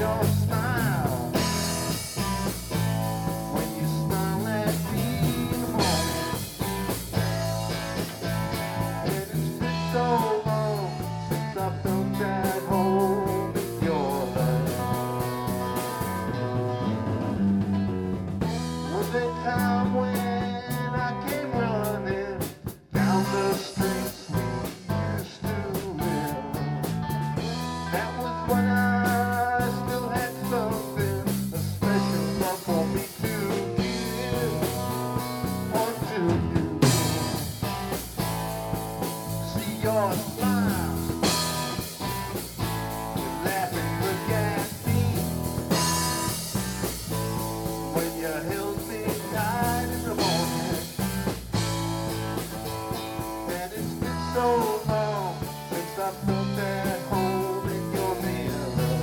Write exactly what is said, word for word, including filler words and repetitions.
your smile when you smile at me in the morning. And it's been so long since I felt that home in your love. Was a time when I came running down the streets we used to live. That was when I still had something, a special love for me to give unto you. See your smile, you laugh and look at me when you held me tight in the morning. And it's been so long since I felt that home in your mirror.